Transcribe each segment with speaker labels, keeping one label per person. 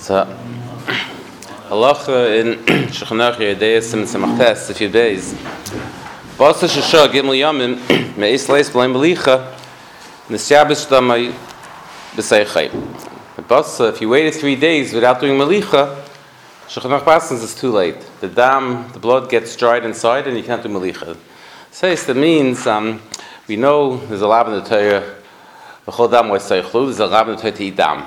Speaker 1: So, halacha in Shulchan Aruch Yedei Siman Tzemach Tes, a few days. Basa Shesha Gimel Yamim Me'is Leis B'lein Melicha Nisyabish Damai B'Seichai. Basa, if you waited 3 days without doing Melicha, Shulchan Aruch passes it's too late. The blood gets dried inside, and you can't do Melicha. Says that means we know there's a lab in the Torah. V'chol dam v'seichlu. There's a lab in the Torah to eat dam.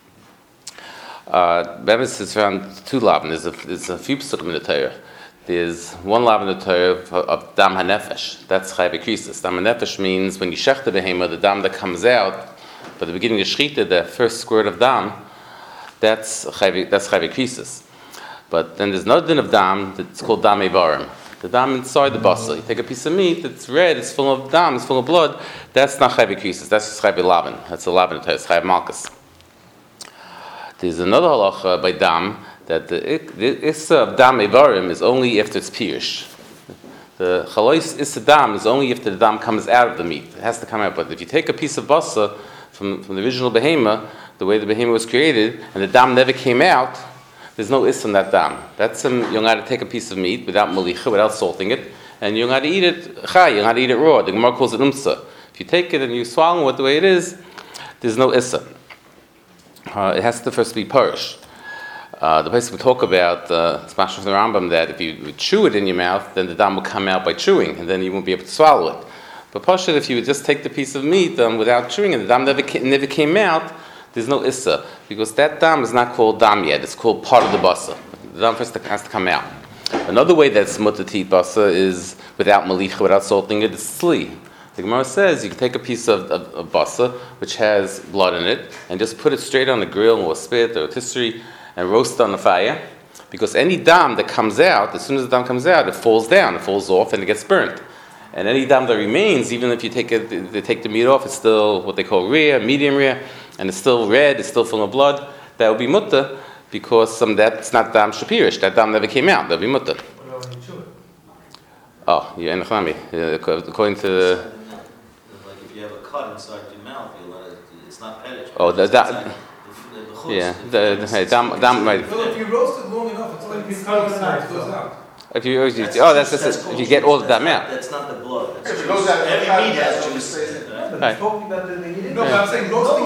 Speaker 1: Bevis is around 2 labin. There's a few psukim in the Torah. There's 1 labin in the Torah of dam hanefesh. That's chai v'krisis. Dam hanefesh means when you shech the behema, the dam that comes out, by the beginning of shechita, the first squirt of dam, that's chai v'krisis. But then there's another din of dam that's called dam evarim. The dam inside the basel. You take a piece of meat that's red, it's full of dam, it's full of blood. That's not chai v'krisis. That's just chai v'labin. That's a labin in the Torah. It's chai v'malchus. There's another halacha by dam that the issa of dam evarim is only after it's pirush. The chalois issa dam is only after the dam comes out of the meat. It has to come out. But if you take a piece of basa from the original behema, the way the behema was created, and the dam never came out, there's no issa in that dam. That's you're going to take a piece of meat without malicha, without salting it, and you're going to eat it chai. You're going to eat it raw. The Gemara calls it umsa. If you take it and you swallow it the way it is, there's no issa. It has to first be parish. The place we talk about, it's mashal from the Rambam, that if you chew it in your mouth, then the dam will come out by chewing, and then you won't be able to swallow it. But pashut, if you would just take the piece of meat without chewing, and the dam never came out, there's no issa, because that dam is not called dam yet. It's called part of the basa. The dam first has to come out. Another way that's mutter to eat basa is without malicha, without salting it, is sli. The Gemara says you can take a piece of basa, which has blood in it, and just put it straight on the grill or a spit or a tisserie and roast it on the fire. Because any dam that comes out, as soon as the dam comes out, it falls down, it falls off, and it gets burnt. And any dam that remains, even if you take the meat off, it's still what they call rare, medium rare, and it's still red, it's still full of blood. That will be mutter, because that's not dam shapirish. That dam never came out. That will be mutter.
Speaker 2: What about when you chew it?
Speaker 1: Oh, you're in the according to the...
Speaker 3: If you have a cut inside your mouth, it's not perish.
Speaker 1: Oh, yeah, dam right.
Speaker 2: Well, if you roast it long enough, it's like you cut it and it goes out.
Speaker 1: If you get all of that out.
Speaker 3: That's not the blood.
Speaker 4: If it goes out,
Speaker 3: every meat has juice.
Speaker 2: But talking about the no, but I'm saying roasting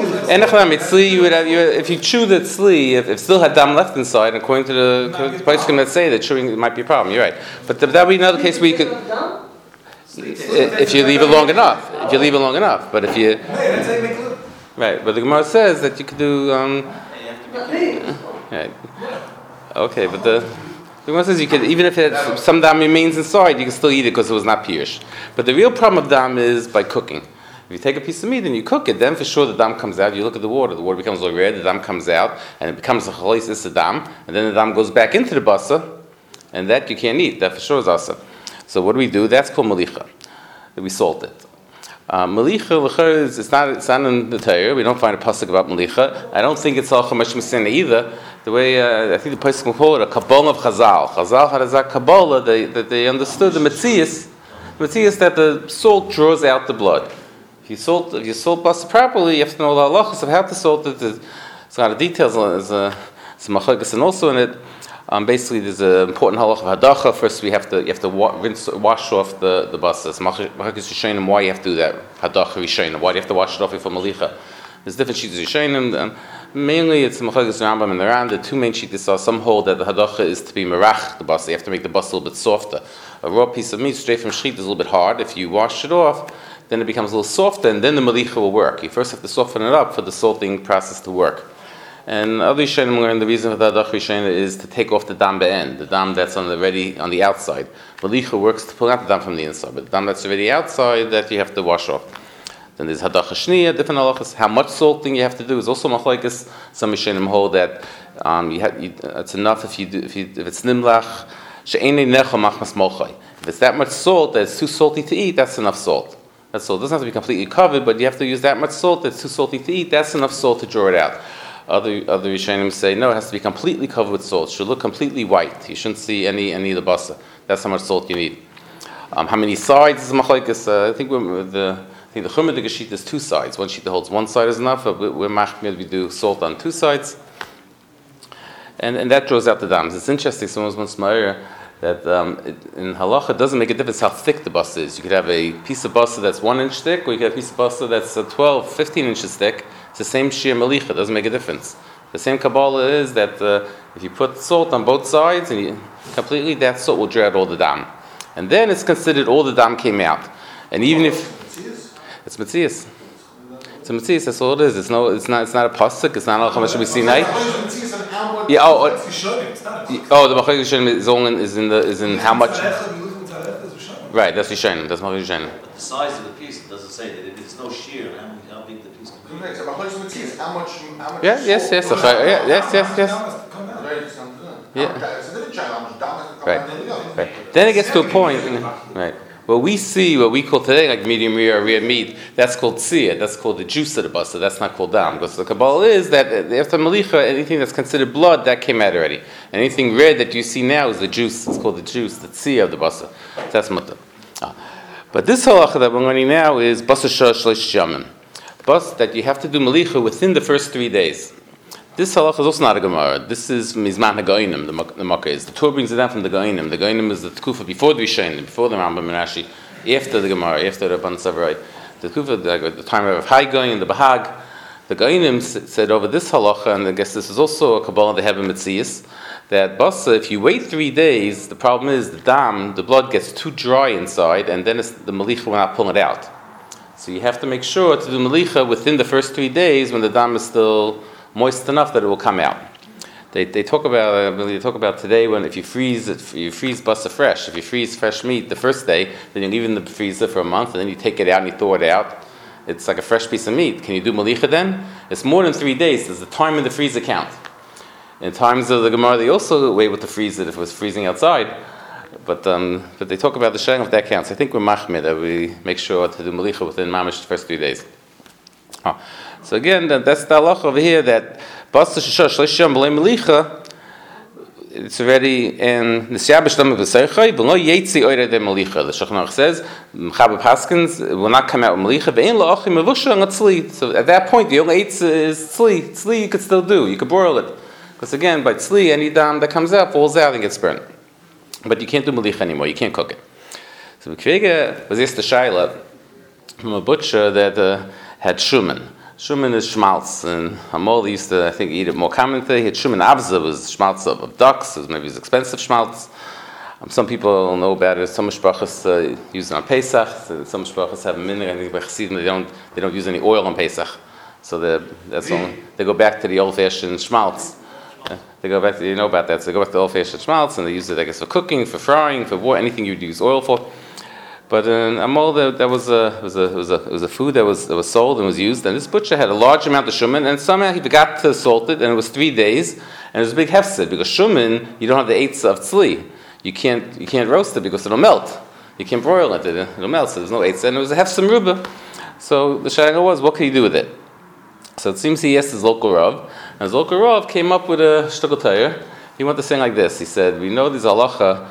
Speaker 2: is
Speaker 1: if you chew the tzli, if it still had dam left inside, according to the poskim that say that chewing might be a problem, you're right. But that would be another case where you could, if you leave it long enough. But if you, right. But the Gemara says that you could do. Right. Okay, but the Gemara says you could, even if some dam remains inside, you can still eat it because it was not pirush. But the real problem of dam is by cooking. If you take a piece of meat and you cook it, then for sure the dam comes out. You look at the water becomes all red, the dam comes out, and it becomes a chalois issa dam, and then the dam goes back into the basa, and that you can't eat. That for sure is asa. So what do we do? That's called malicha. We salt it. Malicha, it's not in the Torah. We don't find a pasuk about malicha. I don't think it's al chamash misena either. The way I think the pasuk will call it a kabbalah of Chazal. Chazal had a kabbalah that they understood the metzias that the salt draws out the blood. If you salt basa properly, you have to know the halachas of how to salt it. There's a lot of details. There's some machlokes and also in it. Basically, there's an important halach of hadacha. First, you have to wash off the basa. Machlokes rishonim, why you have to do that? Hadacha rishonim. Why do you have to wash it off before malicha? There's different sheets of rishonim. Mainly, it's machlokes Rambam and the Ran. The 2 main sheets are some hold that the hadacha is to be merach the basa. You have to make the basa a little bit softer. A raw piece of meat straight from shechita is a little bit hard. If you wash it off, then it becomes a little softer, and then the malicha will work. You first have to soften it up for the salting process to work. And other Rishonim learn the reason for the Adach Rishonim is to take off the dam be'en, the dam that's on the outside. Malicha works to pull out the dam from the inside, but the dam that's already outside that you have to wash off. Then there's Hadacha Shniya, different halachas. How much salting you have to do is also machlokes. Some Rishonim hold that it's enough if it's nimlach she'enei necha machmas molchay. If it's that much salt that it's too salty to eat, that's enough salt. That's salt. It doesn't have to be completely covered, but you have to use that much salt that's too salty to eat. That's enough salt to draw it out. Other Rishonim say no, it has to be completely covered with salt. It should look completely white. You shouldn't see any of the basa. That's how much salt you need. How many sides is machlokes? I think the Chumah the sheet is 2 sides. One sheet that holds one side is enough. But we're machmir, we do salt on 2 sides. and that draws out the dams. It's interesting. Someone once Meir that in halacha it doesn't make a difference how thick the basa is. You could have a piece of basa that's 1 inch thick, or you could have a piece of basa that's 12, 15 inches thick. It's the same shear malicha. It doesn't make a difference. The same Kabbalah is that if you put salt on both sides and you completely, that salt will draw out all the dam, and then it's considered all the dam came out. And even if it's Matthias. It's a Matthias, that's all it is. It's not a pasuk, it's not a Chamash Sinai. Yeah, the Machloek Rishonim is in how much. Right, that's Rishonim. That's Machloek Rishonim.
Speaker 3: The size of the piece doesn't say that it's no shear. How big the piece can be.
Speaker 2: How much?
Speaker 1: Yes. Right. Then it gets to a point. Right. What we call today like medium rare or rare meat, that's called tziyah, that's called the juice of the basa, that's not called dam. Because the Kabbalah is that after malicha, anything that's considered blood, that came out already. Anything red that you see now is the juice, it's called the juice, the tziyah of the basa. That's mutter. But this halacha that we're learning now is basa shalish yamin. Bas that you have to do malicha within the first 3 days. This halacha is also not a Gemara. This is Mizman HaGoinim, the Makkah is. The Torah brings it down from the Goinim. The Goinim is the Tkufa before the Rishonim, before the Rambam and Rashi, after the Gemara, after the Rabban Savrai. The Tkufa, the time of Hai Goin, the Bahag. The Goinim said over this halacha, and I guess this is also a Kabbalah they have in Metzias, that Basa, if you wait 3 days, the problem is the dam, the blood gets too dry inside, and then the malicha will not pull it out. So you have to make sure to do malicha within the first 3 days when the dam is still moist enough that it will come out. They talk about today when if you freeze basa fresh. If you freeze fresh meat the first day, then you leave it in the freezer for a month, and then you take it out and you thaw it out. It's like a fresh piece of meat. Can you do malicha then? It's more than 3 days. Does the time in the freezer count? In times of the Gemara, they also were able to freeze it if it was freezing outside. But they talk about the sharing of that counts. I think we're machmir that we make sure to do malicha within mamish the first 3 days. So again, that's the halacha over here that basa shishar shlish yom b'lei malicha. It's already in the Siyabah Shlama v'Seichai v'lo yetzi oire de malicha. The Shulchan Aruch says Mechaber Paskins will not come out with malicha ve'en la'achim mevusha and tzli. So at that point, the only eitz is tzli. Tzli you could still do. You could broil it because again, by tzli, any dam that comes out falls out and gets burnt. But you can't do malicha anymore. You can't cook it. So B'Kvega was just a shaila from a butcher that had shuman. Shuman is schmaltz, and Hamol used to, I think, eat it more commonly. He had shuman avza, was schmaltz of ducks, it was expensive schmaltz. Some people know about it. Some mishpachas use it on Pesach. Some mishpachas have a minhag. I think by Chassidim they don't use any oil on Pesach, so they go back to the old-fashioned schmaltz. They go back to, you know about that. So they go back to the old-fashioned schmaltz, and they use it, I guess, for cooking, for frying, for anything you'd use oil for. But in Amol, that was a food that was sold and was used. And this butcher had a large amount of shuman, and somehow he forgot to salt it, and it was 3 days, and it was a big hefsed because shuman you don't have the eitz of tzli. You can't roast it because it'll melt. You can't broil it; it'll melt. So there's no eitz, and it was a hefsed ruba. So the shaila was, what can you do with it? So it seems he asked his local rav, and his local rav came up with a shtuckle tayr. He wanted to sing like this. He said, "We know this halacha."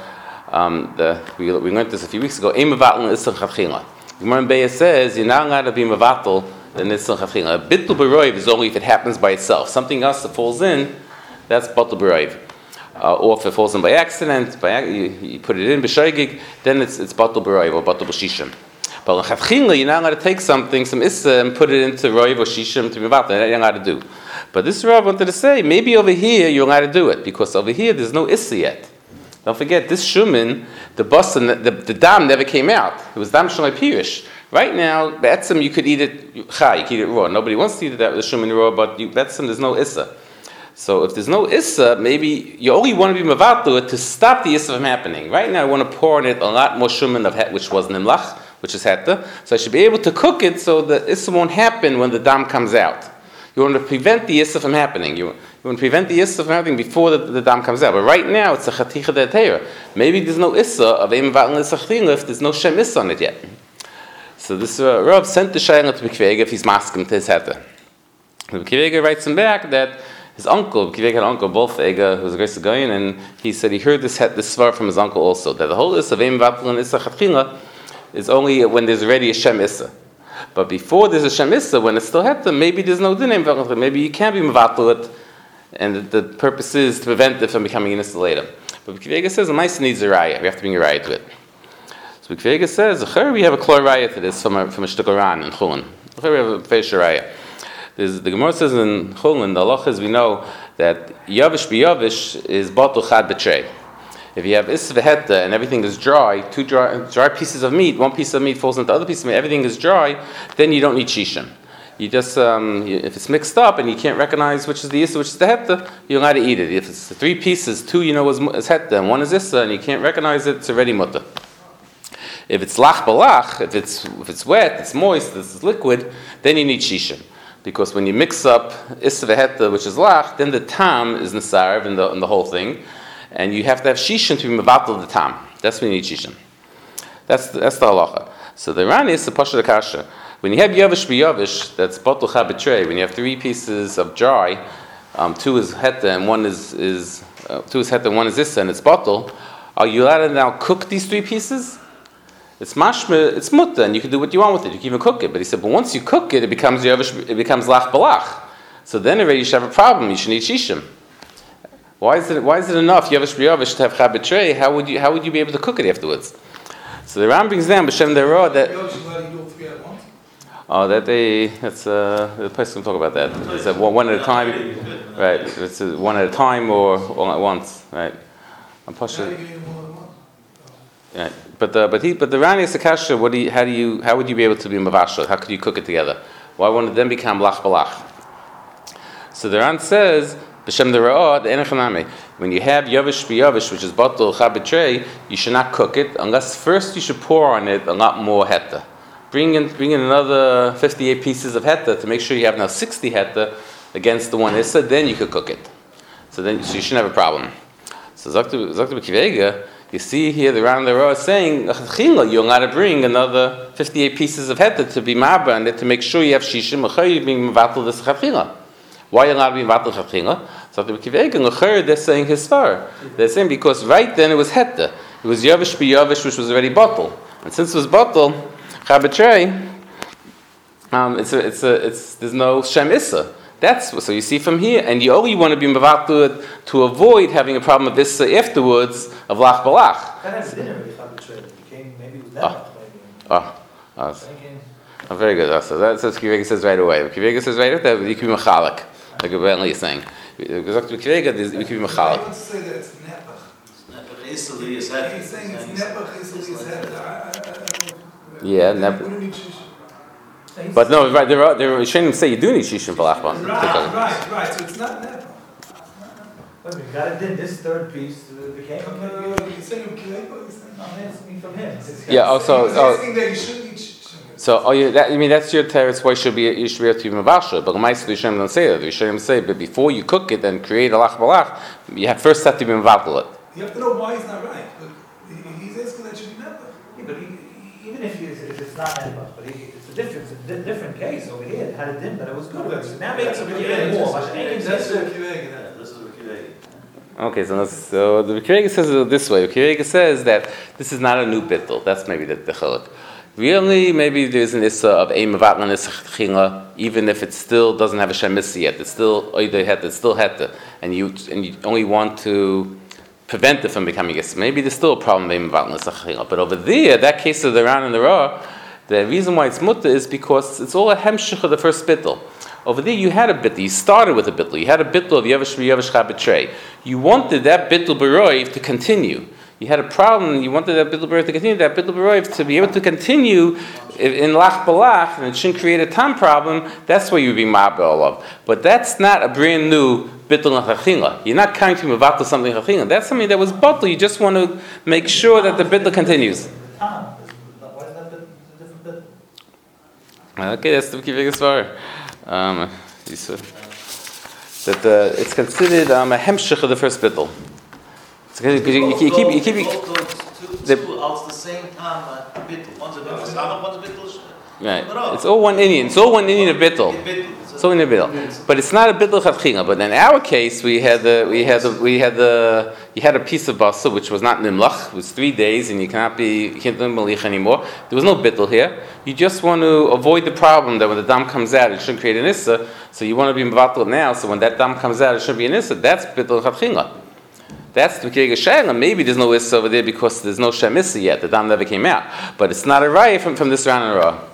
Speaker 1: We learned this a few weeks ago. Ein mevatel isur chatchila. Gemara in Beis says you're not allowed to be mevatel in isur chatchila. Bittul b'roiv is only if it happens by itself. Something else that falls in, that's batul b'roiv. Or if it falls in by accident, you put it in b'shoigig, then it's batul b'roiv or batul b'shishim. But in chatchila, you're not allowed to take some issa and put it into roiv or shishim to be mevatel. That you're not allowed to do. But this Rav wanted to say maybe over here you're allowed to do it because over here there's no issa yet. Don't forget, this shuman, the the dam never came out. It was dam shalai pirish. Right now, be'etzim, you could eat it chai, you could eat it raw. Nobody wants to eat it with the shuman raw, but be'etzim, there's no issa. So if there's no issa, maybe you only want to be mavatul it to stop the issa from happening. Right now, I want to pour in it a lot more shuman which was nimlach, which is heta. So I should be able to cook it so the issa won't happen when the dam comes out. You want to prevent the issa from happening. You want to prevent the issa from happening before the dam comes out. But right now, it's a chaticha de. Maybe there's no issa of ein mevatel issa chatchila if there's no shem issa on it yet. So this Rav sent the shayla to B'Kvega if he's maskim to his heta. B'Kvega writes him back that his uncle, B'Kvega had an uncle, Bolf Ega, who was a great Gaon, and he said he heard this svar from his uncle also, that the whole issa of ein mevatel issa chatchila is only when there's already a shem issa. But before there's a shem issa, when it's still heta, maybe there's no din. Maybe you can't be mevatel it and the purpose is to prevent it from becoming an issa later. But Kivega says a mice needs a raya. We have to bring a raya to it. So Kivega says we have a klor raya to this from a shtukaran in Chulin. We have a fesh raya. The Gemara says in Chulin, the halachas we know that yavish b'yavish is batul chad b'trei. If you have is v'heta and everything is dry, two dry pieces of meat, one piece of meat falls into the other piece of meat, everything is dry, then you don't need shishim. You just, if it's mixed up and you can't recognize which is the issa, which is the heta, you're allowed to eat it. If it's three pieces, two you know is heta and one is issa, and you can't recognize it, it's already mutter. If it's lach balach, if it's wet, it's moist, it's liquid, then you need shishim. Because when you mix up issa v'heta, which is lach, then the tam is nesarv in the whole thing. And you have to have shishim to be mevatel the tam. That's when you need shishim. That's the halacha. So the Ran is the pasha kasha. When you have yavish b'yavish, that's batul chad b'trei. When you have three pieces of dry, two is heta and one is two is heta and one is issa, and it's batul. Are you allowed to now cook these three pieces? It's mashma, it's mutta, and you can do what you want with it. You can even cook it. But he said, but once you cook it, it becomes yavish, it becomes lach balach. So then already you should have a problem. You should need shishim. Why is it enough yavish b'yavish to have chad b'trei? How would you be able to cook it afterwards? So the Ram brings down b'shem derah that. Oh, that's the person can talk about that. Is that one at a time, right? It's one at a time or all at once, right? I'm pushing. Right. But the Rani is the kasha. How would you be able to be mavashal? How could you cook it together? Why wouldn't it then become lach balach? So the Ran says b'shem dera'ah the enechanami. When you have yavish b'yavish, which is batul chad b'trei, you should not cook it unless first you should pour on it a lot more heta. Bring in another 58 pieces of heta to make sure you have now 60 heta against the one issa. Then you could cook it. So you shouldn't have a problem. So Zakta b'kivega, you see here the Ran Derah is saying you're allowed to bring another 58 pieces of heta to be mabra and to make sure you have shishim. You're being mevatel this chachila. Why are you allowed to be mevatel chachila? Zakta b'kivega, they're saying his svar. They're saying because right then it was heta. It was yavish b'yavish, which was already bottle, and since it was bottle. Chabetrei, there's no shem issa. So you see from here, and you only want to be mevatel to avoid having a problem of issa afterwards of lach balach.
Speaker 4: That has dinner with chabetrei. Maybe it was never.
Speaker 1: Very good. So that says Kivega says right away. Kivega says right away that you can be mechalek, like apparently you're saying. Because Kivega, you can be mechalek.
Speaker 2: I want to say that it's nepach.
Speaker 3: He's saying
Speaker 2: it's nepach, Issa
Speaker 1: Yeah, never. But no, right. There Rishonim say you do need shishim for lachman.
Speaker 2: Right. So it's not nepach.
Speaker 4: Wait, we got it in this third piece became.
Speaker 2: You're saying
Speaker 4: I'm asking from him.
Speaker 1: Yeah. Also.
Speaker 2: He's asking that you shouldn't eat shishim.
Speaker 1: So, that's your teretz. Why you should be able to be mavashal? But the Rishonim don't say that. The Rishonim say, but before you cook it and create a lach balach, you first have to be mavashal it.
Speaker 2: You have to know why he's not right. But he's asking that it should be nepach.
Speaker 4: Yeah, but even if it's not nepach, but it's a different case over here. It had a din, but it was good. Now makes it even more.
Speaker 2: That's the Kivega.
Speaker 3: This is the Kivega.
Speaker 1: Okay, so the Kivega says it this way. The Kivega says that this is not a new bittul. That's maybe the chiluk. Really, maybe there's an issa of a mevatlan issa chila, even if it still doesn't have a shem issa yet. It's still oidei heta. It's still heta, and you only want to prevent it from becoming issa. Maybe there's still a problem of a mevatlan issa chila. But over there, that case of the Ran and the Ra, the reason why it's mutta is because it's all a hemshich of the first bittul. Over there, you had a bittul. You started with a bittul. You had a bittul of yavish chad b'trei. You wanted that bittul b'roiv to continue. You had a problem, you wanted that bittul b'roiv to continue, that bittul b'roiv to be able to continue in lach balach, and it shouldn't create a tam problem. That's what you're being ma'abel of. But that's not a brand new bittul chachila. You're not coming to mevatel something chachila. That's something that was bottle. You just want to make sure that the bittul continues.
Speaker 4: Why is that a different bittul?
Speaker 1: Okay, that's the biggest svar. That it's considered a hemshich of the first bittul. Because you keep
Speaker 3: Two at the same time, bittul. One's a bittul, one's a bittul.
Speaker 1: Right. It's all one Indian. It's all one Indian of bittul. It's all in the bittul. But it's not a bittul chatchila. But in our case, you had a piece of basar which was not nimlach. It was 3 days, and you can't do malich anymore. There was no bittul here. You just want to avoid the problem that when the dam comes out, it shouldn't create an issa. So you want to be mevatel now. So when that dam comes out, it should be an issa. That's bittul chatchila. That's the Mikirega Shayla. Maybe there's no issa over there because there's no Shem issa yet. The dam never came out. But it's not a raya from this round in a row.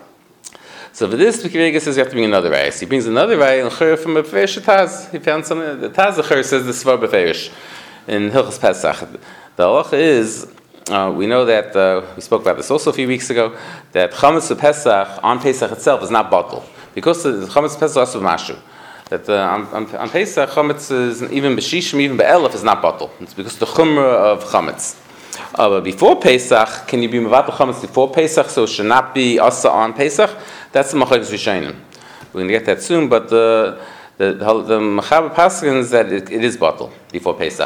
Speaker 1: So for this, Mikirega says you have to bring another raya. So he brings another raya and chayr from a Beferish Taz. He found something. The Taz the chayr says the Svar Beferish in Hilchos Pesach. The halacha is, we know that, we spoke about this also a few weeks ago, that Chametz of Pesach on Pesach itself is not bottle. Because the Chametz of Pesach is also mashu. That on Pesach, Chametz is, even B'shishim, even B'elef is not bottle. It's because the Chumrah of Chametz. But before Pesach, can you be Mevatel Chametz before Pesach, so it should not be Asa on Pesach? That's the Machlokes Rishonim. We're going to get that soon, but the Mechaber Paskins that it is bottle before Pesach.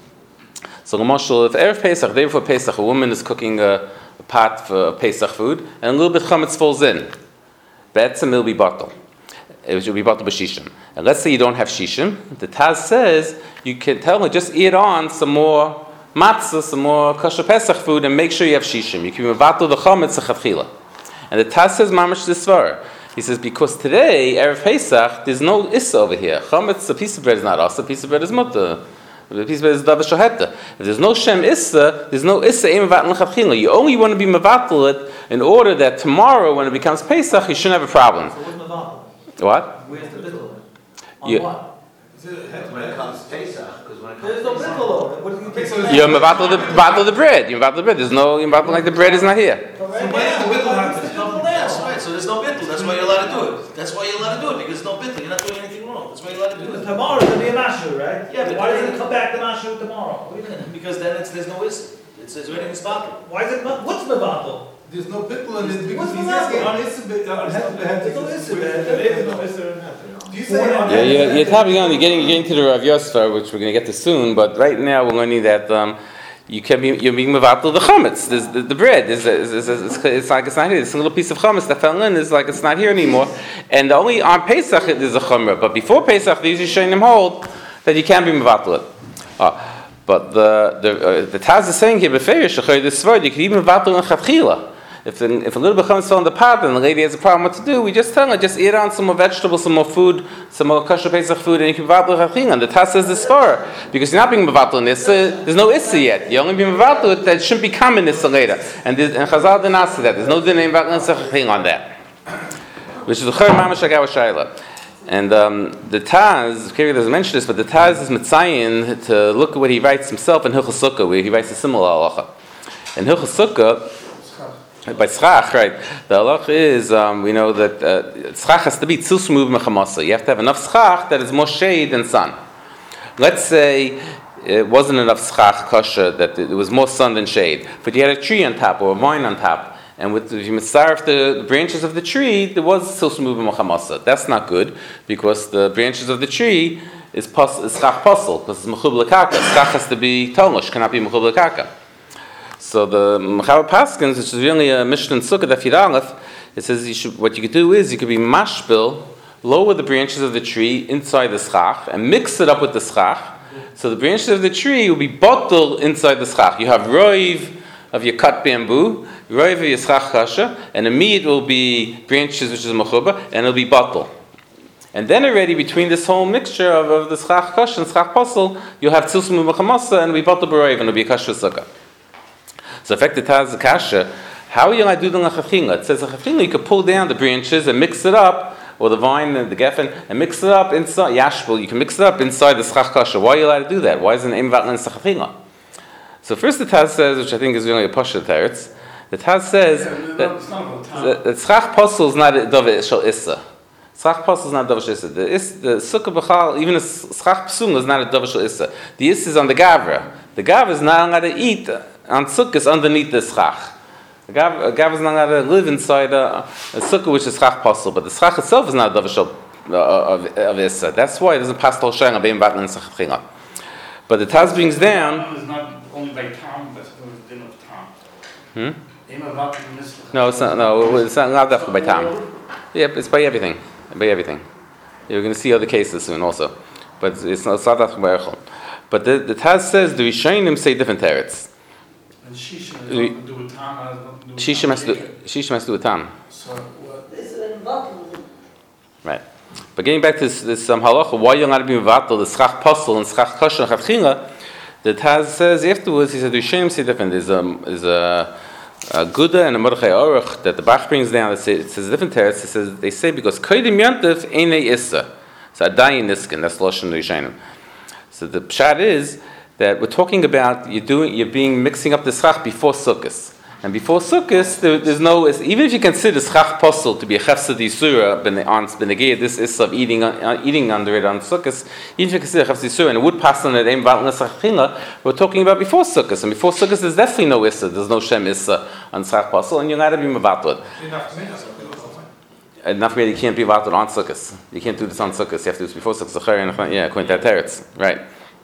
Speaker 1: So, if Erev Pesach, day before Pesach, a woman is cooking a pot for Pesach food, and a little bit Chametz falls in, Be'etzem will be bottle. It should be bottle b'shishim. And let's say you don't have shishim. The Taz says you can tell me just eat on some more matzah, some more kosher Pesach food, and make sure you have shishim. You can mevatel the chametz lechatchila. And the Taz says mamash this svar. He says because today erev Pesach there's no issa over here. Chametz, a piece of bread is not asa, a piece of bread is mutter. A piece of bread is davar shoheta. If there's no shem issa, there's no issa ein mevatel lechatchila. You only want to be mevatel it in order that tomorrow when it becomes Pesach you shouldn't have a problem.
Speaker 4: So what's mevatel?
Speaker 1: What?
Speaker 4: Where's the bittul? On
Speaker 1: Yeah.
Speaker 4: what?
Speaker 3: When it comes to Pesach, because when it comes
Speaker 4: There's
Speaker 3: to
Speaker 4: no
Speaker 3: Pesach,
Speaker 4: bittul over it. What do you think?
Speaker 1: You're mevatel the bread. You're mevatel the bread. There's no you're mevatel like the bread is not here.
Speaker 4: So when is the bittul happen?
Speaker 3: that's right, so there's no bittul, that's why you're allowed to do it. That's why you're allowed to do it, because there's no bittul, you're not doing anything wrong, that's why you're allowed to do it.
Speaker 4: Tomorrow is going to be a mashu, right?
Speaker 3: Yeah, but
Speaker 4: why doesn't it come back to mashu tomorrow? What do you think?
Speaker 3: Because then there's no issa, it says already in this bottle.
Speaker 4: Why is it not? What's mevatel?
Speaker 2: There's no bittul in it because
Speaker 4: What's
Speaker 2: he's
Speaker 4: the
Speaker 2: asking
Speaker 4: matter?
Speaker 2: on Issabit, on
Speaker 4: There's no issa there.
Speaker 2: Do you say on
Speaker 1: You're probably only getting to the Rav Yosef, which we're going to get to soon. But right now we're learning that you're being mevatel the chametz. The bread it's like it's not here. This little piece of chametz that fell in is like it's not here anymore. And only on Pesach there's a chumrah. But before Pesach, the usually shaynim hold that you can't be mevatel it. But the Taz is saying here beferish this word you can even mevatel in chatchila. If a little bit comes on the pot and the lady has a problem what to do, we just tell her, just eat on some more vegetables, some more food, some more kosher Pesach food, and you can mevatel chatchila. And the Taz says this far, because you're not being mevatel in issa, there's no issa yet. You're only being mevatel it, that shouldn't become an issa later. And Chazal didn't ask that. There's no din in mevatel chatchila on that. Which is the chayr mamash agav shayla. And the Taz, Kiri doesn't mention this, but the Taz is mitzayin to look at what he writes himself in Hilchos Sukkah, where he writes a similar halacha. In Hilchos Sukkah, by tzchach, right? The halacha is we know that tzchach has to be tzilsum mechamasa. You have to have enough tzchach that is more shade than sun. Let's say it wasn't enough tzchach kosher, that it was more sun than shade, but you had a tree on top or a vine on top. And if you mitzaref the branches of the tree, there was tzilsum mechamasa. That's not good because the branches of the tree is tzchach posel because it's mechub lekaka. Tzchach has to be tolush, cannot be mechub lekaka. So the Mechaber Paskins, which is really a Mishnah in Sukkah Daf Yud Aleph, it says what you could do is you could be mashbil, lower the branches of the tree inside the schach and mix it up with the schach. So the branches of the tree will be bottled inside the schach. You have roiv of your cut bamboo, roiv of your schach kasha, and the meat will be branches which is mechuba, and it'll be bottled. And then already between this whole mixture of the schach kasha and schach posel, you'll have tzilsum mechamasa and it'll be bottled b'roiv and it'll be a kasha sukkah. So affected Taz the kasha. How are you going to do the lachachila? It says lachachila you could pull down the branches and mix it up, or the vine and the geffen, and mix it up inside yashbul. You can mix it up inside the schach kasha. Why are you allowed to do that? Why isn't it imvatlan lachachila? So first the Taz says, which I think is really a pasha teretz. The Taz says that schach posel is not a davar shel issa. Schach posel is not a davar shel issa. The sukkah b'chal, even a schach psum is not a davar shel issa. The issa is on the gavra. The gavra is not allowed to eat on sukkahs underneath the schach. A gav is not allowed to live inside a sukkah which is schach posel, but the schach itself is not a davar shel of issa. That's why it doesn't pass tol shayla bein batlan tzachchila. But the Taz brings down.
Speaker 5: It's not only by time, but it's din of time.
Speaker 1: No, it's not. No, it's not dafka by tam. Yeah, it's by everything. By everything. You're going to see other cases soon also, but it's not dafka by echol. But the Taz says the Rishonim say different teretz.
Speaker 2: And Shishim has nothing to do with Tam.
Speaker 1: Shishim has to do with Tam.
Speaker 2: So what?
Speaker 1: Right. But getting back to this halacha, why you're not being vatal, the schach posel and schach kosher and chatchila, the Taz says afterwards, he said the Rishonim say different. There's a Guda and a Mordechai Aruch that the Bach brings down. It says different teretz. It says they say because kodim yantif einei issa. So adayin niskin. That's lashon Rishonim. So the pshat is that we're talking about you're mixing up the schach before Sukkos. And before Sukkos, there's no, even if you consider schach posel to be a chefsed yisura, benegir, this is of eating under it on Sukkos, even if you consider chefsed yisura, and it would pass on it, we're talking about before Sukkos. And before Sukkos, there's definitely no issa, there's no shem issa on schach posel, and you're not to be mevatled. Enough really, you can't be mevatled on Sukkos. You can't do this on Sukkos, you have to do this before Sukkos. Yeah, according to that teretz. Right.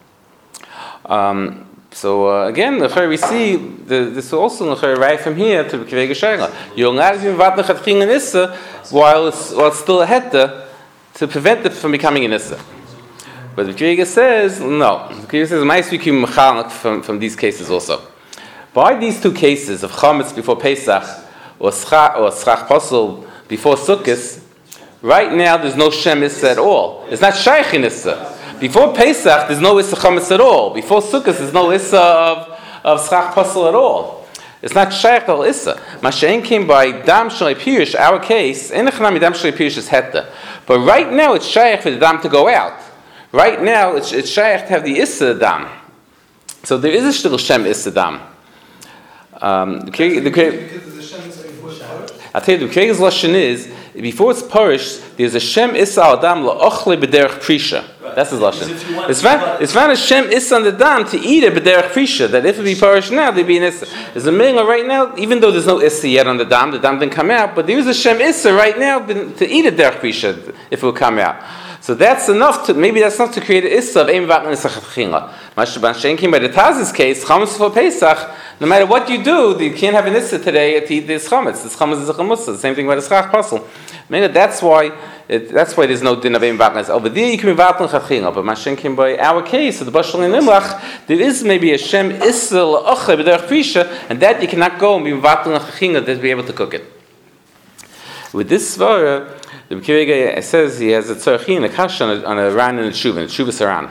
Speaker 1: So again, we see this is also right from here to Kivei Geshayla. You're not even mevatled chatching an issa while it's still a heta to prevent it from becoming an issa. But the Kivei says no. The Kivei says might we can mechalek from these cases also. By these two cases of chametz before Pesach or schach posel before Sukkos, right now there's no shem issa at all. It's not shaykh in issa. Before Pesach, there's no issa chametz at all. Before Sukkot, there's no issa of schach pasel at all. It's not shaykh al issa. Mashain came by dam shalei pirish. Our case, enechanami dam shalei pirish is heta. But right now, it's shaykh for the dam to go out. Right now, it's shaykh to have the issa dam. So there is a shtil shem issa dam. I'll tell you, the Kreger's lashon is before it's parish, there's a shem issa al dam la'ochle b'derech prisha. That's his lashon. It's not a shem issa on the dam to eat it b'derech prisha. That if it be parish now, there'd be an issa. There's a minhag right now, even though there's no issa yet on the dam didn't come out, but there is a shem issa right now to eat it derech prisha if it will come out. So that's enough maybe that's enough to create an issa of ein vatlan issa chatchila. Mashen came by the Taz's case, chametz for Pesach. No matter what you do, you can't have an issa today to eat this chametz. This chametz is a chamusa. The same thing by the schach pasel. That's why there's no din of ein vatlan. Over there you can be vatlan chatchila. But Mashen came by our case, the bashal and nimlach, there is maybe a shem issa la'oche b'derech prisha, and that you cannot go and be vatlan chatchila to be able to cook it. With this svara, the B'kirege says he has a tzarchin, a kasha on a ran and a tshuva saran.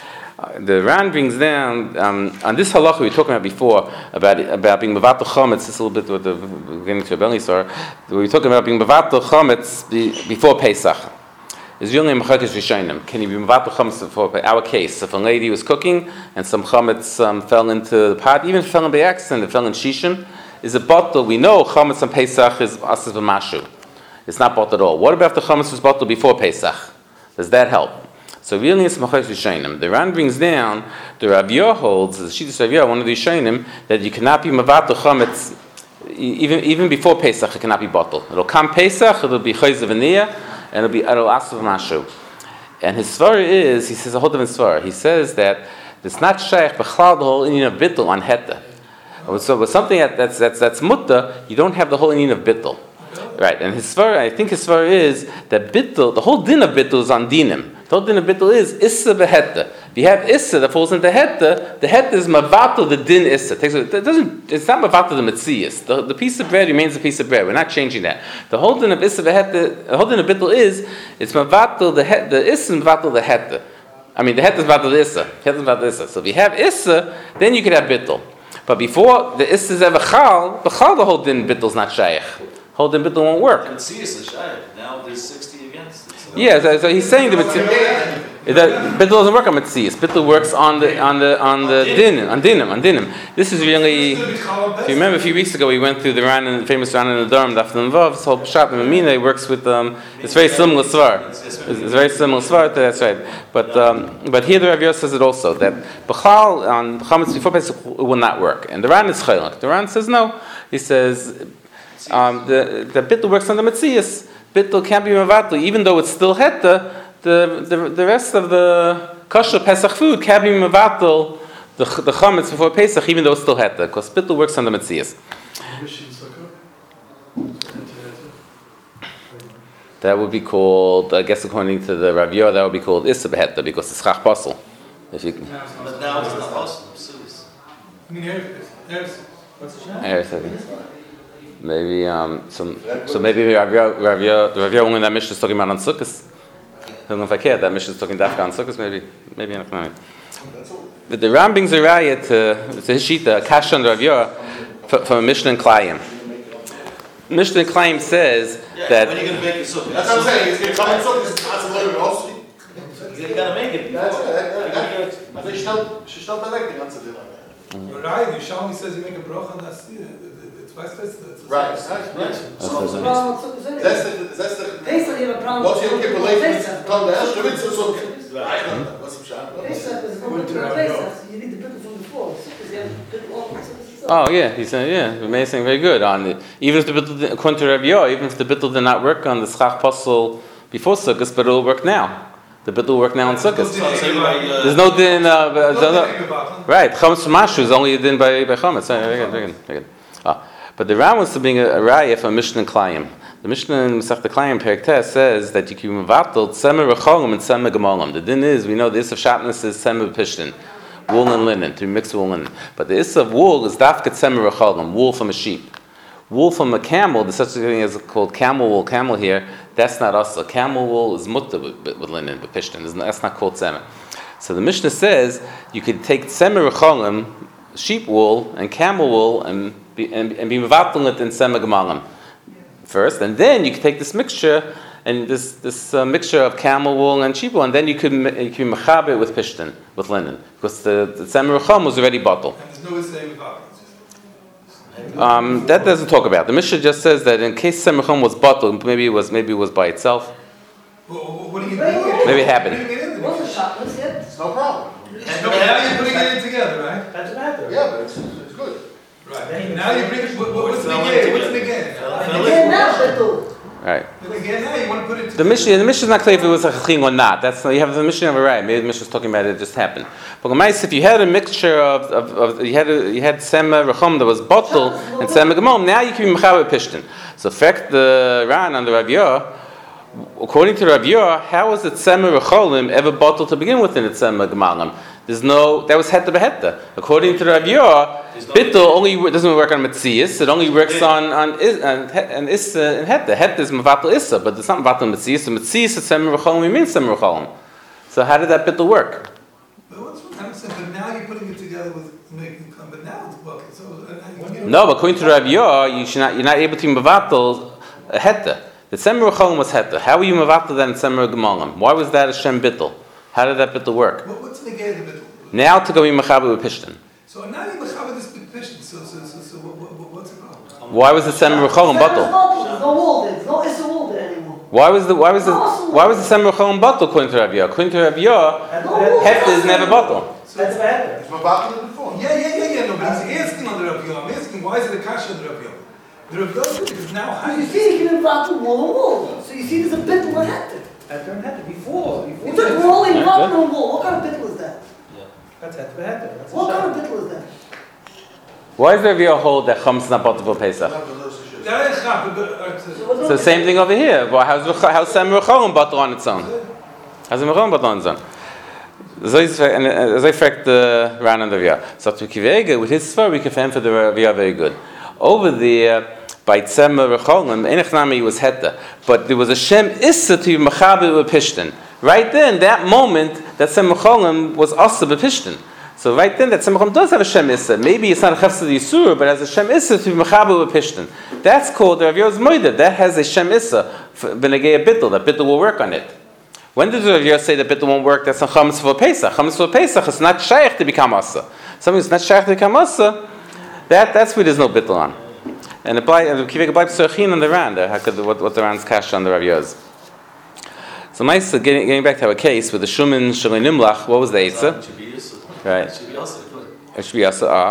Speaker 1: The ran brings down on this halacha we were talking about before about being mevatel chametz. This is a little bit what the beginning to Rabbi Sar. We were talking about being mevatel chametz before Pesach. Is really a mechakes rishonim. Can you be mevatel chametz before our case? If a lady was cooking and some chametz fell into the pot, even if it fell in by accident, it fell in shishim, is a bottle. We know chametz on Pesach is asas v'mashu. It's not bottled at all. What about if the chametz was bottled before Pesach? Does that help? So really, it's machayis rishonim. The Ran brings down the Rav Yah holds the Shittas Rav Yah, one of the rishonim, that you cannot be mevatel chametz even before Pesach. It cannot be bottled. It'll come Pesach. It'll be chayz v'niyah, and it'll asav mashu. And his svara is, he says a whole different svara. He says that it's not shaykh b'chlal the whole inyan of bittul on heta. So with something that's mutta, you don't have the whole inyan of bittul. Right, and his svara, I think his svara is that bittul, the whole din of bittul is on dinim. The whole din of bittul is issa beheta. If you have issa that falls into heta, the heta is mavatul the din issa. It's not mavatul the metzias. The piece of bread remains a piece of bread. We're not changing that. The whole din of issa beheta, the whole din of bittul is it's mavatul the issa and mavatul the heta. I mean the heta is mavatul the issa. Heta is mavatul the issa. So if you have issa, then you could have bittul. But before the issa is ever chal, the whole din bittul is not shaykh. Whole din bittul won't work.
Speaker 3: Now there's 60 against it. So
Speaker 1: yeah, so he's saying that bittul doesn't work on metzias. Bittul works on the dinim. This is really. If you remember a few weeks ago, we went through the famous Ran and the Durham Daf Vav. This whole shop in Mamina works with. It's very similar svar. It's very similar svar. That's right. But here the Rav Yosef says it also that b'chal on chametz before Pesach will not work, and the Ran is chaylik. The Ran says no. He says. The bittul works on the metzias. Bittul can't be mevatel, even though it's still heta. The rest of the kosher Pesach food can't be mevatel the chametz before Pesach, even though it's still heta, because bittul works on the metzias. that would be called, I guess according to the Rav Yor, that would be called Issa Beheta because it's Chach Basel.
Speaker 3: But now it's not possible.
Speaker 2: I mean, what's the
Speaker 1: second. Maybe so maybe Rav Yor when that Mishnah is talking about on Sukkos. That Mishnah is talking about on Sukkos. Maybe not. But the Ram brings a raya to his shita, Kasha and Rav Yor from Mishnah and Klayim. Mishnah and Klayim says that.
Speaker 3: When are you going to make it sukkah?
Speaker 5: That's what I'm saying. It's going to come in sukkah. It's possible also.
Speaker 3: You got to make it.
Speaker 5: That's it. She stellt direkt die ganze Dinner.
Speaker 2: Right, you show me says you make a bracha on that steer. It's vice versa.
Speaker 5: Right.
Speaker 6: That's the
Speaker 5: Pesach, you have a problem. What's your Kippur late? Come the erste Witz ist okay. Was im Schaden?
Speaker 6: Pesach is going to Pesach. You need the bittul from the floor.
Speaker 1: Oh yeah, he's saying amazing, very good on it. Even if the bittul, according to Rav Yor, even if the bittul did not work on the Schach Posel before Sukkot, but it will work now. The bittul will work now in Sukkot. There's no din. Right, Chametz Mashu is only a din by Chametz. Very good. But the Ram was to bring a raya from Mishnah and Klayim. The Mishnah in Masechta Klayim Perek Tes says that you can mevatel tzemer recholim and tzemer gemolim. The din is, we know the issa of shatnez is tzemer pishtin, wool and linen, to mix wool and linen. But the issa of wool is dafka tzemer recholim, wool from a sheep. Wool from a camel, there's such a thing as called camel wool, camel here, that's not asa. Camel wool is mutta with linen, with pishtin. That's not called tzemer. So the Mishnah says you could take tzemer recholim, sheep wool and camel wool and be mevatel it in tzemer gemalim first, and then you can take this mixture and this mixture of camel wool and sheep wool, and then you can mechaber it with pishtin, with linen, because the tzemer recholim was already bottled.
Speaker 2: And there's no say without.
Speaker 1: That doesn't talk about. The Mishnah just says that in case tzemer recholim was bottled, maybe it was by itself.
Speaker 2: What do you do?
Speaker 1: Maybe it happened.
Speaker 6: It wasn't sharpness yet.
Speaker 5: It's no problem.
Speaker 2: No, now you're putting it in together, right?
Speaker 4: That's matter.
Speaker 5: Yeah, but it's good.
Speaker 2: Right. Now you bring it. What's the beginning? What's the beginning?
Speaker 6: Again now, bittul.
Speaker 1: Right.
Speaker 2: Again, now you want to put it.
Speaker 1: The Mishnah is not clear if it was a chaching or not. That's you have the Mishnah of a right. Maybe the Mishnah is talking about it just happened. But if you had a mixture of you had tzemer recholim that was bottled and tzemer gemom, now you can be mechaber pishtin. So, fact the Ran on the Rav Yor, according to Rav Yor, how was the tzemer recholim ever bottled to begin with in the tzemer gemalim? There's no, that was heta beheta. According to Rav Yor, bittul only doesn't work on metzias. It only works on issa and heta. Heta is mevatel issa, but it's not mevatel metzias. So metzias is tzemer recholim. Means tzemer recholim. So how did that bittul work?
Speaker 2: But what's what I'm saying? But now you're putting it together with making come. But now it's bucket. So
Speaker 1: no, but according to Rav Yor, you're not able to mevatel a heta. The tzemer recholim was heta. How were you mevatel that in tzemer gemalim? Why was that a shem bittul? How did that bittul work?
Speaker 2: What's the negate of it?
Speaker 1: Now to go be mechaber with pishtin.
Speaker 2: So now you mechaber this big pishtin. So what's the problem?
Speaker 1: Why was the tzemer recholim bottle?
Speaker 6: There's no wool there. There's no issa wool there anymore.
Speaker 1: Why was the tzemer recholim bottle according to Rav Yor? According to Rav Yor, heta is never bottle.
Speaker 4: That's matter.
Speaker 5: It's mevatel before.
Speaker 2: Yeah. No, but he's asking on the Rav Yor. I'm asking why is it a kasha on the Rav Yor? The Rav Yor because now how
Speaker 6: You see, you can invite wool and wool. So you see, there's a bittul that happened.
Speaker 4: That turned happened before.
Speaker 6: You took wool and bottle and wool. What kind of bittul is that?
Speaker 4: That's happened.
Speaker 6: What kind of bittul is that?
Speaker 1: Why does Rav Yor hold that chametz is not bottle for Pesach? So the same thing over here. How's tzemer recholim bottle on its own? How's tzemer recholim bottle on its own? So I fact the Ran and the Rav Yor. So to Kivega with his svar we can find for the Rav Yor very good. Over there by tzemer recholim, enechnami was heta, but there was a shem issa to mechaber with pishtin. Right then, that moment, that tzemer recholim was also b'pishtin. So right then, that tzemer recholim does have a shem issa. Maybe it's not a chefsa yisur, but has a shem issa to mechaber with pishtin. That's called the Rav Yor's moida. That has a shem issa b'negei bittul. That bittul will work on it. When did the Rav Yor say that bittul won't work? That's on chametz for Pesach. Chametz for Pesach is not shaykh to become asa. Something that's not shaykh to become asa, that's where there's no bittul on. And the Kivek applied Surchin on the Ran, what the Ran's cash on the Rav Yor's. So nice, getting back to our case with the Shumin Shalei Nimlach, what was the Eitzah? Right. It should be Asa.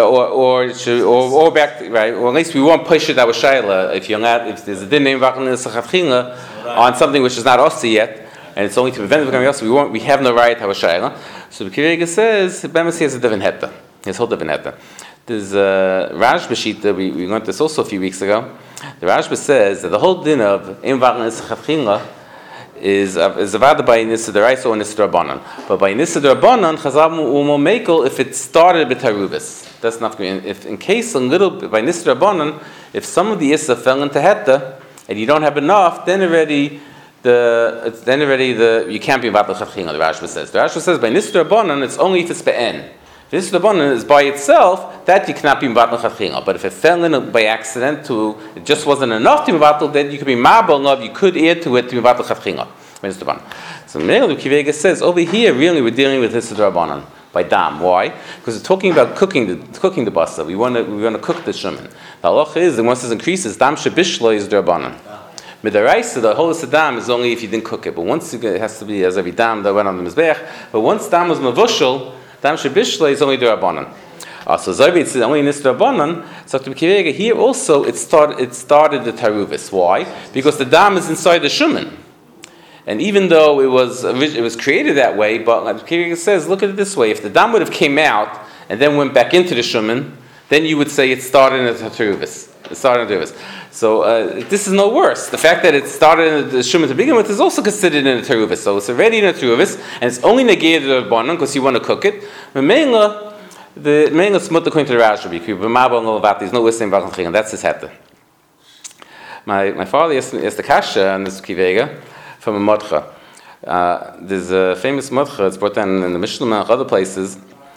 Speaker 1: Or back, right, or at least we won't push it that was Shaila, if there's a din name on something which is not Asa yet, and it's only to prevent it becoming Asa, we have no right to have a Shaila. So the Kivek says, Bemis has a different heta. His whole different heta. There's Raj Bashita, we went this also a few weeks ago, The Rashba says that the whole din of Ein Vachon Isachatchila is avoided by Nisa D'Oraisa or Nisa D'Rabbanan. But by Nisa D'Rabbanan, Chazal will mekel if it started with Tarubis. That's not going. If in case a little bit by Nisa D'Rabbanan, if some of the Issa fell into Heta and you don't have enough, then already you can't be about the Chachinga. The Rashba says. The Rashba says by Nisa D'Rabbanan it's only if it's be'en. If Nisa D'Rabbanan is by itself, that you cannot be about the Chachinga. But if it fell in by accident it just wasn't enough to be about, then you could be mabel of. You could add to it to be about the Chachinga. So Meir Kivega says over here really we're dealing with Nisa D'Rabbanan. By dam. Why? Because we're talking about cooking the basa. We want to cook the shuman. The halacha is that once it increases, dam shebishla is d'Rabbanan. Midaraisa, the whole dam is only if you didn't cook it. But once it has to be as every dam that went on the mizbech. But once dam was mavushal, dam shebishla is only d'Rabbanan. So Zayvit says only in this d'Rabbanan. So to Kivega here also it started the taruvis. Why? Because the dam is inside the shuman. And even though it was created that way, but like Kivega says, look at it this way: if the dam would have came out and then went back into the shuman, then you would say it started in the taruvis. So this is no worse. The fact that it started in the shuman to begin with is also considered in the taruvis. So it's already in the taruvis, and it's only negated the Rabbanan because you want to cook it. The mainla smut according to the Rashi. There's no wisdom about and that's his heta. My father asked the kasha on this Kivega from a modcha. There's a famous modcha. It's brought down in the Mishnah and other places.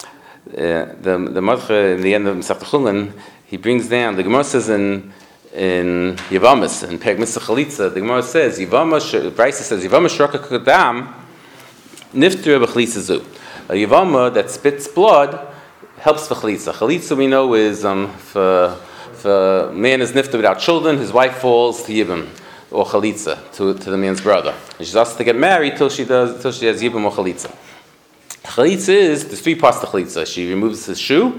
Speaker 1: The modcha in the end of Masechta Chulin, he brings down. The Gemara says in Yevamis in Perek Mitzvah Chalitza, the Gemara says Brisa says Yevama shraka kadam nifter b'chalitza zu. A Yevama that spits blood helps for chalitza. Chalitza we know is for man is nifter without children, his wife falls to Yibam or chalitza to the man's brother. And she's asked to get married till she has Yibam or chalitza. Chalitza is there's three parts to chalitza. She removes his shoe.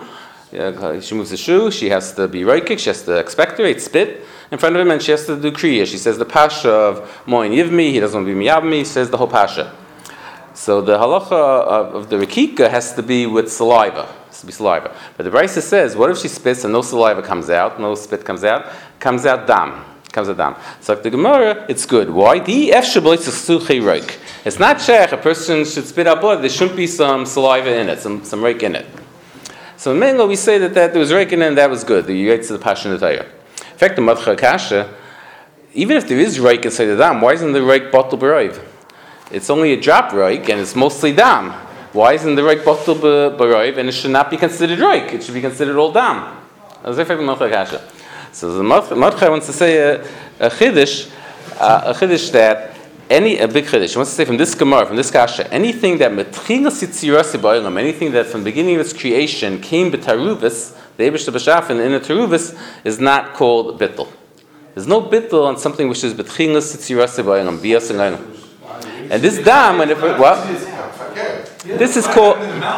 Speaker 1: She has to be roikik. She has to expectorate, spit in front of him, and she has to do kriya. She says the pasha of moin yivmi. He doesn't want to be miyavmi. He says the whole pasha. So the halacha of the rikika has to be with saliva. It has to be saliva. But the Brisa says, what if she spits and no saliva comes out, no spit comes out? Comes out dam. So the Gemara, it's good. Why? It's not shech. A person should spit out blood. There shouldn't be some saliva in it, some rake in it. So in Mengo we say that there was rake in it and that was good. You get to the passion of the Torah. In fact, the Madcha Kasha, even if there is rake inside the dam, why isn't the rake bottle b'roiv? It's only a drop rake and it's mostly dam. Why isn't the rake bottle b'roiv and it should not be considered rake? It should be considered all dam. That's the Madcha Kasha. So the Madcha wants to say a chiddush that a big chiddush. He wants to say from this Gemara, from this Kasha, anything that anything that from the beginning of its creation came b'taruvus, the Eibush B'Shafin in a taruvus is not called bittul. There's no bittul on something which is b'tchilas sitzirasi b'aylam, bias and aylam. And this dam, when this is called.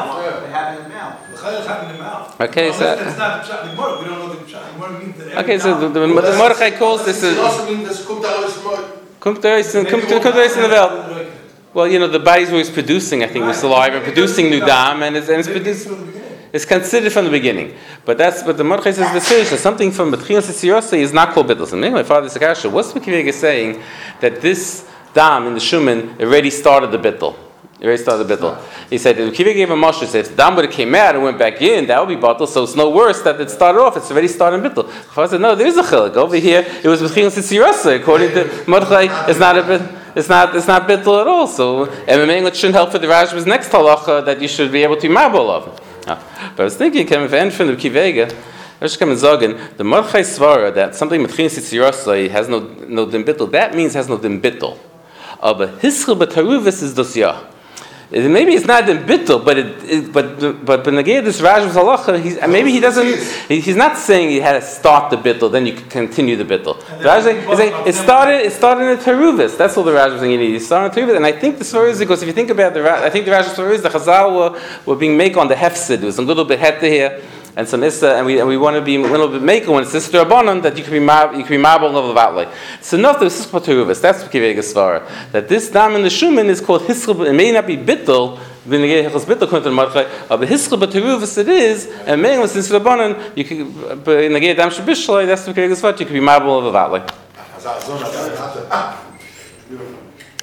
Speaker 1: Okay, so
Speaker 2: that's not the pshat anymore. We don't know the pshat anymore. Means that
Speaker 1: okay, so the Mordechai calls this
Speaker 5: It also means this
Speaker 1: Kum Teres in the Welt. Well, the body's always producing, I think, with saliva, producing new dam, and it's produced. It's considered from the beginning. But the Mordechai says the fish, something from B'tchilas Sitzirasi is not called bittul. So my father Sakasha, what's Mekivega saying that this dam in the Shuman already started the bittul? He said, if Kiva gave a mashal, said if the dam would have came out and went back in, that would be batal, so it's no worse that it started off, it's already started in bittul. I said, no, there is a chilek. Over here, it was b'tchilas sitzirasa. According to Mordechai, it's not bittul at all. So, and it shouldn't help for the Rashba's next halacha that you should be able to be mabul of. But I was thinking, if I end from the Kivega, I was coming zogen, the Mordechai svara that something b'tchilas sitzirasa has no dim bittul, that means has no dim bittul. But hischel b'taruvus is dosya. Maybe it's not in bittul, but Benagir this Rashba's halacha, he's not saying he had to start the bittul, then you can continue the bittul. It started in the teruvis. That's all the Rashba's saying. He started in the teruvis, and I think the story is because if you think about I think the Rashba's story is the Chazal were being made on the hefsid. It was a little bit heta here, and some issa, and we want to be a little bit maker when it's issa rabbanon that you can be marble of the vatlei. So not the hischel teruvus. That's what kivei gesvara. That this dam in the shumin is called hischel. It may not be bittul. When you get bittul kontra marchay, but hischel teruvus it is, and may was issa rabbanon. You can in the dam shabishlei. That's what kivei gesvara. You can be marble of the vatlei.